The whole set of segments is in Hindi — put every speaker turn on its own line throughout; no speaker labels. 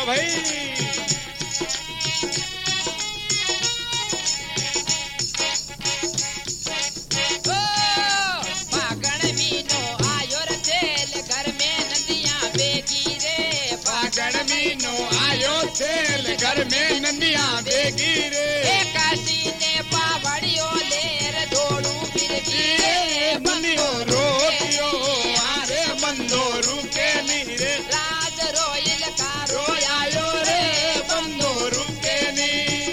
यो भाई आयो छेल घर में नंदिया बेगी रे
काशी ने पावड़ियो लेर दौड़ू फिर गिरे
बंदियो रोकियो आरे बंदो रुके नी रे
राज रोइल का
रोयायो रे बंदो रुके नी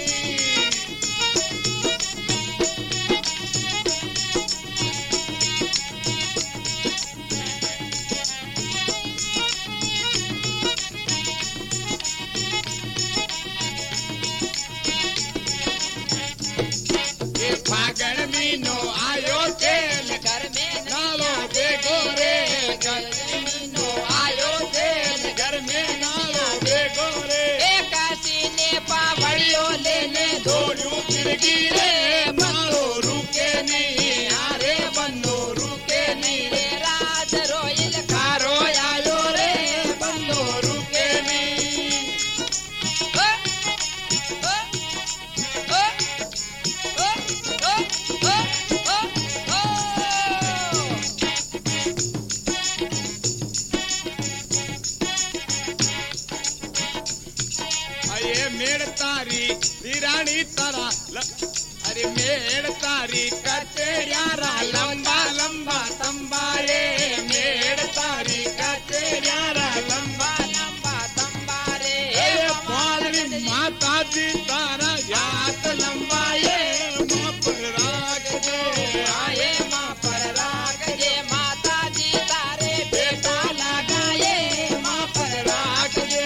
फागण मीनो आयो छेल
घर में
नालो बेगो रे फागण मीनो आयो छेल घर में नालो बेगो रे
काशी ने पावड़ियो लेने
दौड़ू फिर गिरे मारो रुके नी आरे बंदो रुके नी रे
राज रोइल का
कारो आयो रे बंदो रुके नी अये मेड़ तारी वीरानी तारा अरे मेड़ तारी कचेरियारा लंबा लंबा तंबारे मेड़ तारी कचेरियारा लंबा
लंबा तंबारे
पालनी माता जी तारा याद लंबा ये माँ पर राग दे
आए माँ पर राग जे माता जी तारे बेटा लगाए
माँ पर राग दे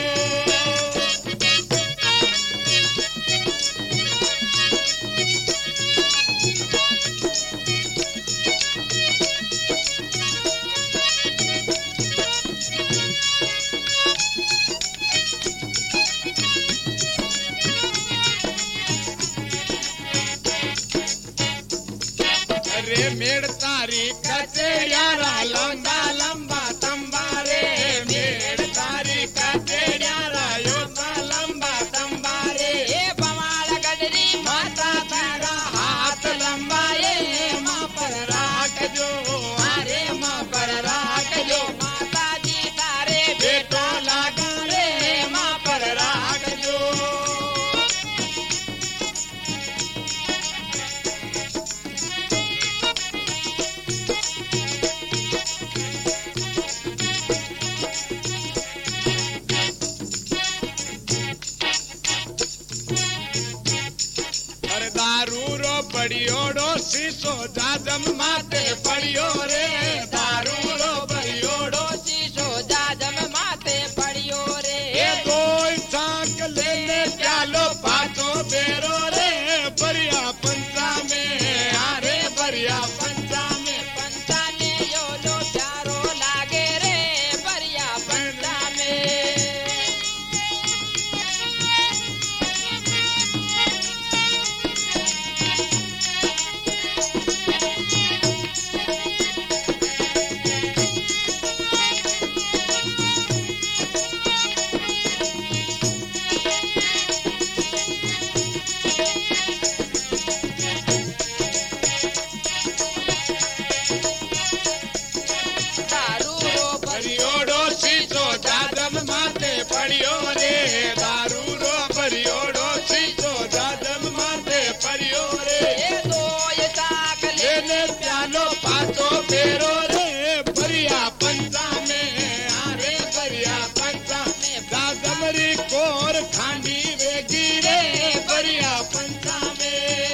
अरे मेड़ तारी कचेरियारा लंबा लंबा तंबारे मेड़ तारी कचेरियारा योता लंबा तंबारे
ये बवाल गडरी माता तारा
हाथ लंबा ये माँ पर राख जो
अरे माँ पर राग जो माता जी तारे
बेटो लगा रे माँ पर राख जो अरे दारू रो बड़ियोड़ो शीशो जाजम माते पड़ियो रे दारू रो बड़ियोड़ो
शीशो जाजम माते पड़ियो रे
ये कोई चाक लेने प्यालो पातो बेरो रे बरिया पंचा में आरे बरिया पंचा में
पंचा ने यो लो प्यारो लागे रे बरिया पंचा में दारू रो
बरियोड़ो शीशो जाजम माते पड़ियो रे दारू रो बरियोड़ो शीशो जाजम माते पड़ियो रे
ये दो ये चाक
लेने प्यालो पातो फेरो रे बरिया पंचा में आरे बरिया पंचा में दादमरी कोर खांडी वेगी रे बरिया पंचा में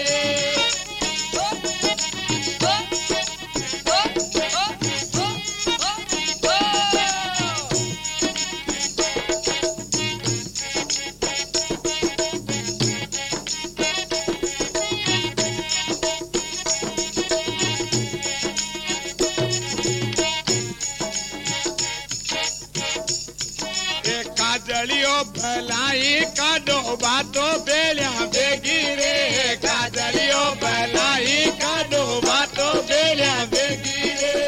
काजलियो भलाई काडो बातो बेलिया बेगी रे काजलियो भलाई काडो बातो बेलिया बेगी रे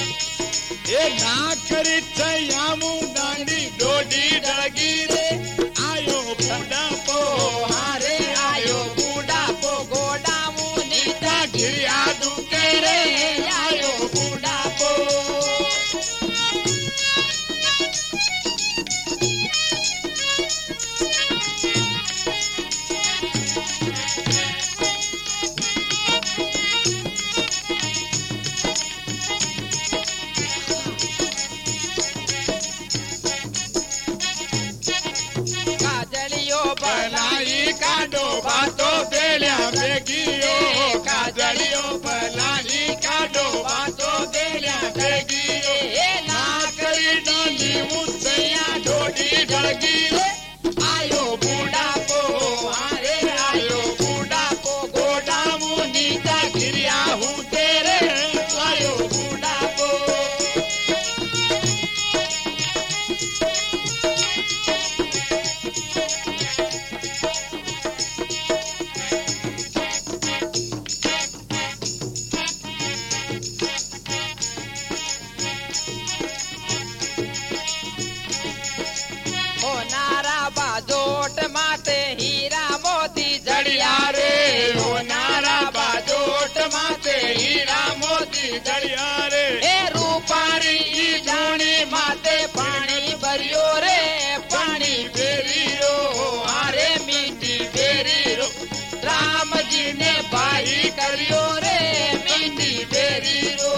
ये ना करी छयामू डांडी डोडी डगी रे बातो बेलिया बेगियो काजलियो भलानी काढो बातो बेलिया बेगियो ना करी डांडी मुसैया ढोडी ढळगी रे आयो बुढ़ापो अरे आयो बुढ़ापो गोडा मुनी का गिरिया हूँ तेरे आयो बुढ़ापो
ओ नारा बाजोट माते हीरा मोती
जड़िया रे ओ नारा बाजोट माते हीरा मोती जड़िया रे
ए रूपारी
जानी माते
पानी भरियो रे
पानी बेरी रो
हारे मीठी बेरी रो राम जी ने बाई करियो रे मीठी बेरी रो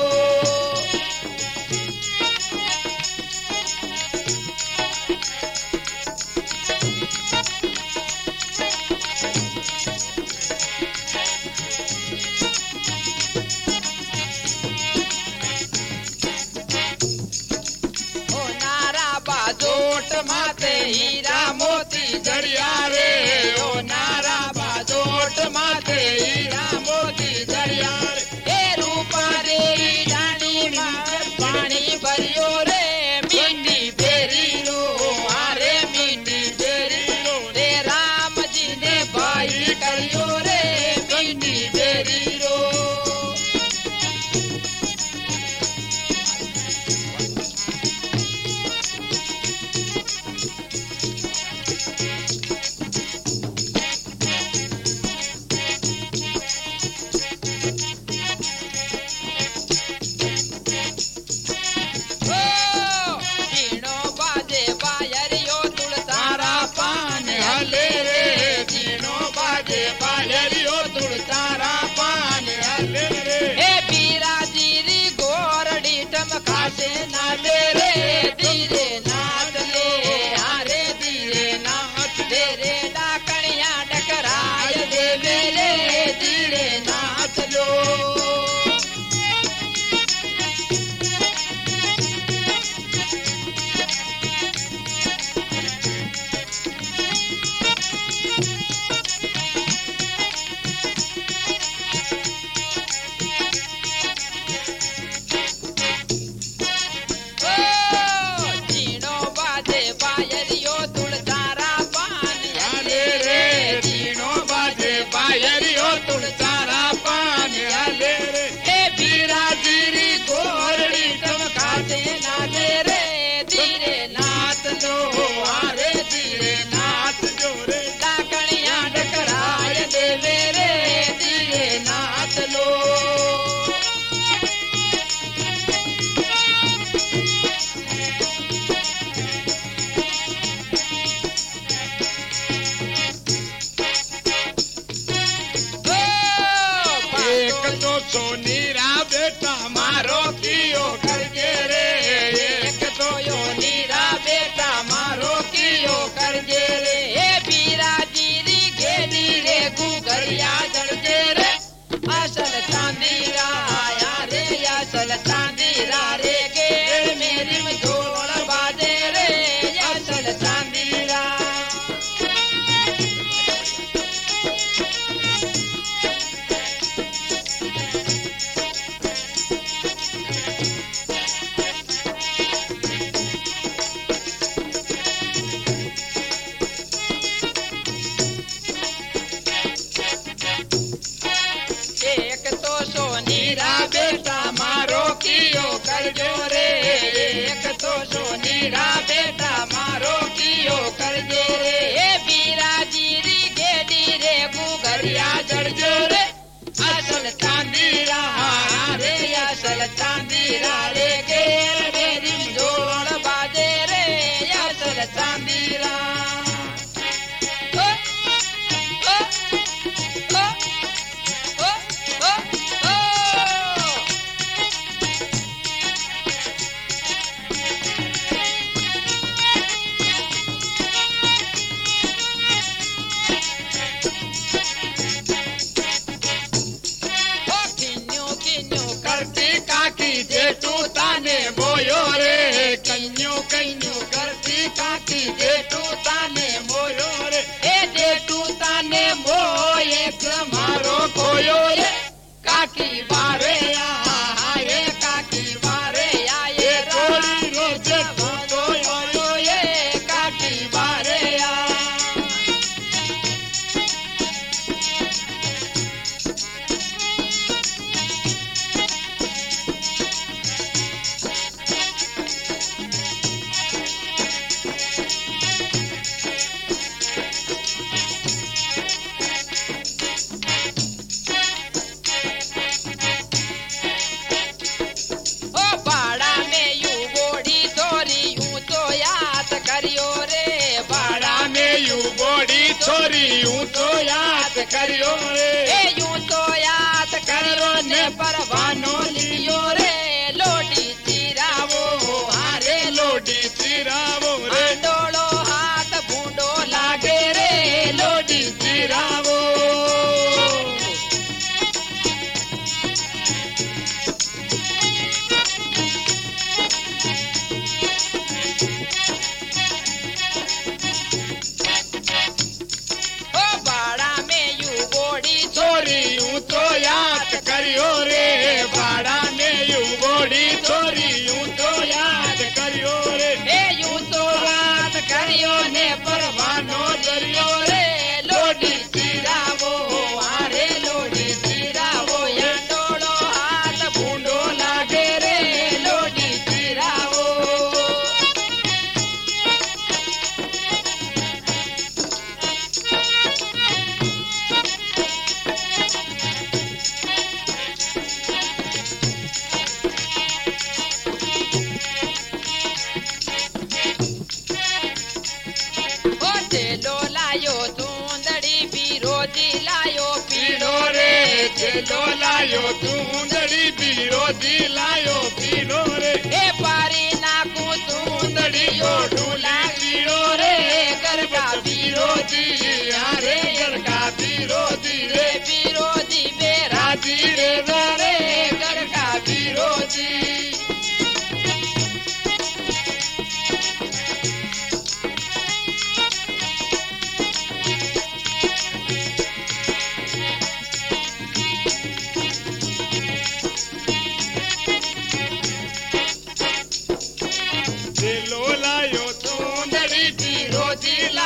ओ नारा बाजोट माते हीरा मोती
जड़िया रे ओ नारा बाजोट माते हीरा मोती जड़िया रे
ए रूपारी जानी मार पानी भरियो रे मीठी बेरी रो हारे मीठी बेरी रो रे राम जी ने बाई करियो रे मीठी बेरी रो कीनो बाजे बायरियो तुलसारा
तारा पान हले रे जीनो बाजे बाजरियो तुड़ तारा पान हले रे
ए पीरा जीरी गोरडी टमकासे नाले रे धीरे नाच ले हारे धीरे नाच दे रे डाकणिया डकराय दे मेरे धीरे नाच लो जीनो बाजे बायरियो तुलसारा पान
हले रे जीनो बाजे बाजरियो तुड़ तारा पान हले रे
ए पीरा जीरी गोरडी टमकासे नाले रे धीरे नाच लो
हारे धीरे नाच जो रे
डाकणिया डकराय दे मेरे धीरे नाच लो
एक तो सोनीरा बेटा मारो कियो करके रे एक तो यो
नीरा बेटा मारो कियो कर जे रे हे पीरा जीरी घेरी रे गुगरिया जड़जे रे असल चांदीरा आया रे असल चांदीरा रे के मेरी में ढोल बाजे रे असल चांदीरा एक तो सोनीरा बेटा मारो कियो कर जो रे एक तो सोनीरा बेटा मारो कियो कर जो रे हे पीरा जीरी घेरी रे गुगरिया जड़ जो रे असल चांदीरा रे असल चांदीरा रे के मेरी जोड़ बाजे रे असल चांदीरा
काकी जेठू ताने मोयो रे ए जेठू ताने मोये मारो खोयो रे काकी बारे आए काकी बारे आए थोड़ी रोज भूतो आयो ये काकी बारे आ छोरी यूं तो याद करियो रे
यूं तो याद करियो ने परवानो लियो रे लोडी चिरावो
हारे लोडी चिरावो रे
डोलो हाथ बूंडो लागे रे
लोडी चिरावो तो याद करियो रे बाड़ा में यूं बोड़ी छोरी यूं तो याद करियो रे
यूं तो याद करियो ने परवानो
करियो
रे लोडी चिरावो हारे लोडी चिरावो या डोलो हाथ बूंडो लागे रे लोडी चिरावो लायो सुंदड़ी बिरोजी लायो
पीड़ो रे चलो लायो सुंदड़ी बिरोजी लायो पीड़ो रे
ए पारी नाकू सुंदड़ी
यो ढूला पीड़ो रे
गरगा
बिरोजी यारे गरगा बिरोजी रे
बिरोजी बेराजी
रे रे
गरगा
बिरोजी लायो सुंदड़ी बिरोजी